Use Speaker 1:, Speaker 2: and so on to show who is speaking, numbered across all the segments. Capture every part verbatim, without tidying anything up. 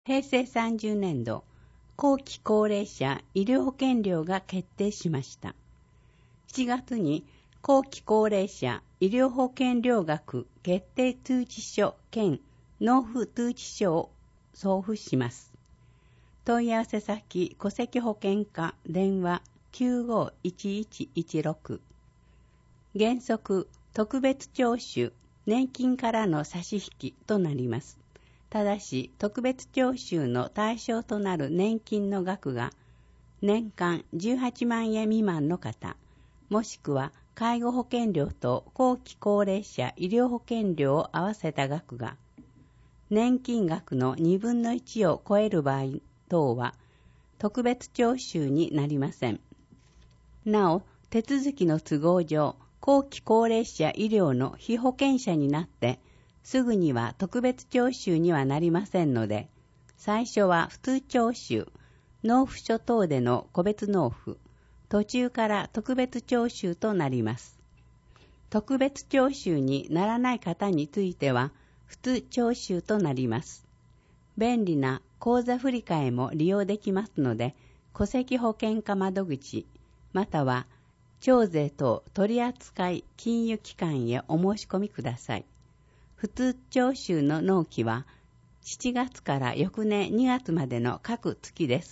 Speaker 1: 平成さんじゅうねんど、後期高齢者医療保険料が決定しました。しちがつに後期高齢者医療保険料額決定通知書兼納付通知書を送付します。問い合わせ先戸籍保険課電話 きゅうごいちいちいちろく。原則特別徴収年金からの差し引きとなります。ただし特別徴収の対象となる年金の額が年間じゅうはちまんえん未満の方、もしくは介護保険料と後期高齢者医療保険料を合わせた額が年金額のにぶんのいちを超える場合等は特別徴収になりません。なお、手続きの都合上、後期高齢者医療の被保険者になってすぐには特別徴収にはなりませんので、最初は普通徴収、納付書等での個別納付、途中から特別徴収となります。特別徴収にならない方については、普通徴収となります。便利な口座振替も利用できますので、戸籍保険課窓口、または徴税等取扱金融機関へお申し込みください。普通徴収の納期はしちがつから翌年にがつまでの各月です。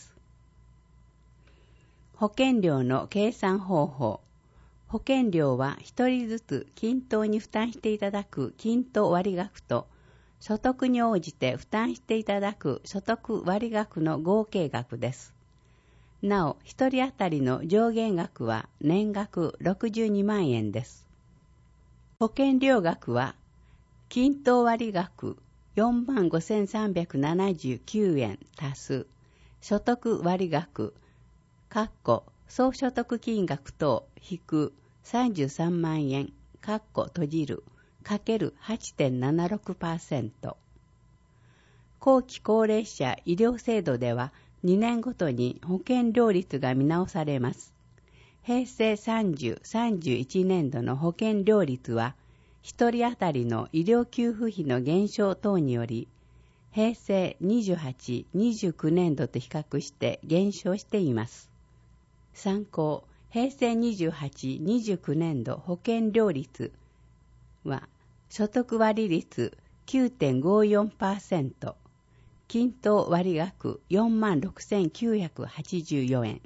Speaker 1: 保険料の計算方法。保険料はひとりずつ均等に負担していただく均等割額と、所得に応じて負担していただく所得割額の合計額です。なお、ひとり当たりの上限額は年額ろくじゅうにまんえんです。保険料額は均等割額よんまんごせんさんびゃくななじゅうきゅうえん足す所得割額かっこ総所得金額等引くさんじゅうさんまんえんかっこ閉じるかける はちてんななろくパーセント。後期高齢者医療制度ではにねんごとに保険料率が見直されます。平成さんじゅう、さんじゅういちねんどの保険料率はひとり当たりの医療給付費の減少等により、平成にじゅうはち、にじゅうきゅうねんどと比較して減少しています。参考、平成にじゅうはち、にじゅうきゅうねんど保険料率は、所得割率 きゅうてんごよんパーセント、均等割額 よんまんろくせんきゅうひゃくはちじゅうよえん。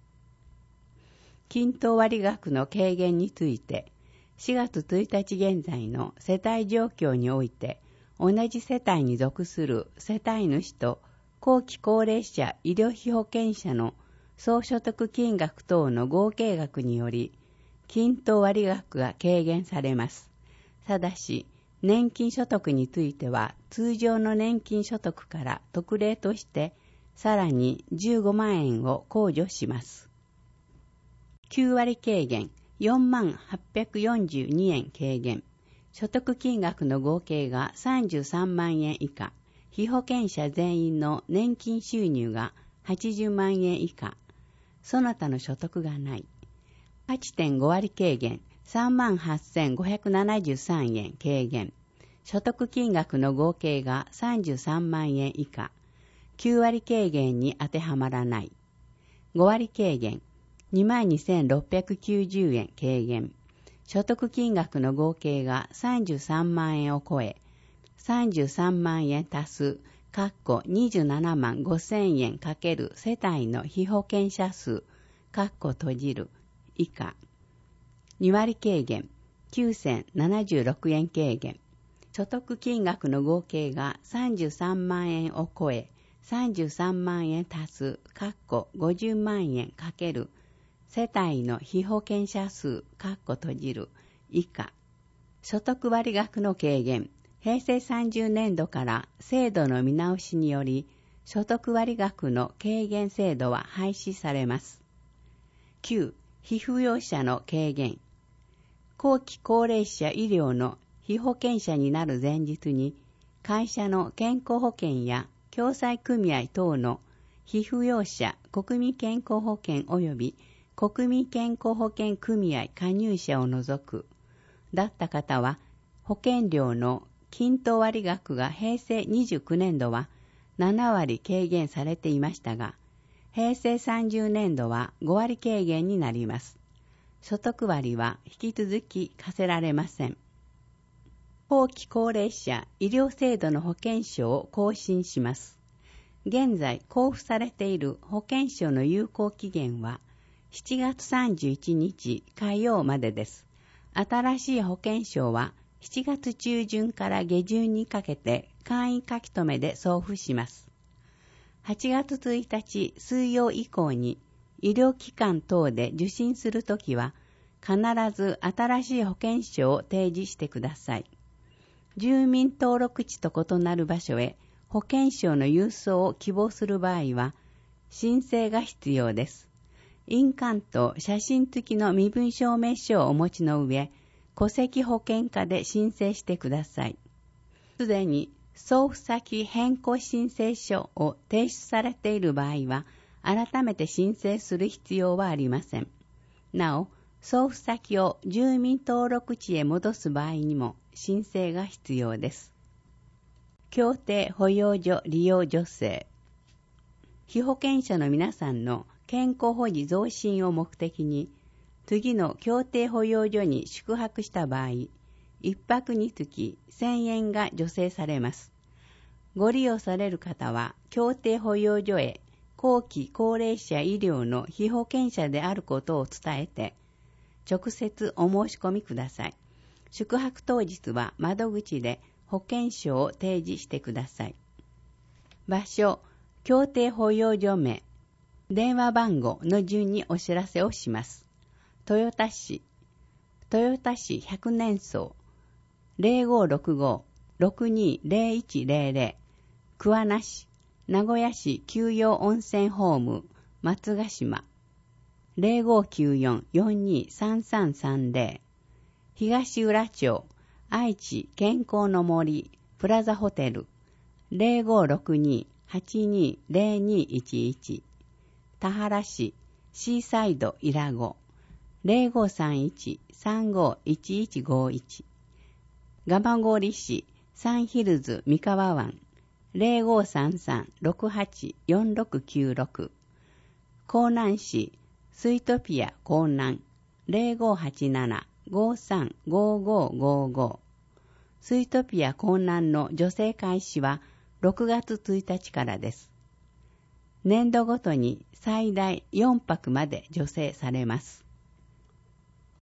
Speaker 1: 均等割額の軽減について、しがつついたち現在の世帯状況において、同じ世帯に属する世帯主と後期高齢者医療費保険者の総所得金額等の合計額により、均等割額が軽減されます。ただし、年金所得については、通常の年金所得から特例として、さらにじゅうごまんえんを控除します。きゅうわり軽減。よんまんはっぴゃくよんじゅうにえん軽減。所得金額の合計がさんじゅうさんまんえん以下。被保険者全員の年金収入がはちじゅうまんえん以下。その他の所得がない。はちてんごわり軽減。さんまんはっせんごひゃくななじゅうさんえん軽減。所得金額の合計がさんじゅうさんまんえん以下。きゅうわり軽減に当てはまらない。ごわり軽減。にまんにせんろっぴゃくきゅうじゅうえん軽減。所得金額の合計がさんじゅうさんまんえんを超え、さんじゅうさんまんえん足す、かっこにじゅうななまんごせんえんかける世帯の被保険者数、かっこ閉じる、以下。にわり軽減、きゅうせんななじゅうろくえん軽減。所得金額の合計がさんじゅうさんまんえんを超え、さんじゅうさんまんえん足す、かっこごじゅうまんえんかける世帯の被保険者数、かっこ閉じる、以下。所得割額の軽減。平成さんじゅうねんどから制度の見直しにより、所得割額の軽減制度は廃止されます。きゅう. 被扶養者の軽減。後期高齢者医療の被保険者になる前日に、会社の健康保険や共済組合等の被扶養者国民健康保険及び国民健康保険組合加入者を除く、だった方は、保険料の均等割額が平成にじゅうきゅうねんどはななわり軽減されていましたが、へいせいさんじゅうねんどはごわり軽減になります。所得割は引き続き課せられません。後期高齢者医療制度の保険証を更新します。現在交付されている保険証の有効期限はしちがつさんじゅういちにち火曜までです。新しい保険証はしちがつちゅうじゅんから下旬にかけて簡易書き留めで送付します。はちがつついたち水曜以降に医療機関等で受診するときは必ず新しい保険証を提示してください。住民登録地と異なる場所へ保険証の郵送を希望する場合は申請が必要です。印鑑と写真付きの身分証明書をお持ちの上、戸籍保険課で申請してください。すでに送付先変更申請書を提出されている場合は、改めて申請する必要はありません。なお、送付先を住民登録地へ戻す場合にも申請が必要です。協定保養所利用助成。被保険者の皆さんの健康保持増進を目的に、次の協定保養所に宿泊した場合、一泊につきせんえんが助成されます。ご利用される方は、協定保養所へ後期高齢者医療の被保険者であることを伝えて、直接お申し込みください。宿泊当日は窓口で保険証を提示してください。場所、協定保養所名、電話番号の順にお知らせをします。豊田市、豊田市百年荘、ゼロごろくご ろくにゼロいちゼロゼロ、桑名市、名古屋市休養温泉ホーム、松ヶ島、ゼロごきゅうよん よんにさんさんさんゼロ、東浦町、愛知健康の森、プラザホテル、ゼロごろくに はちにゼロにいちいち、田原市、シーサイドイラゴ、ゼロごさんいち さんごいちいちごいち、蒲郡市、サンヒルズ三河湾、ゼロごさんさん ろくはち よんろくきゅうろく、江南市、スイトピア江南、ゼロごはちなな ごさんごごごご、スイトピア江南の助成開始はろくがつついたちからです。年度ごとに最大よんぱくまで助成されます。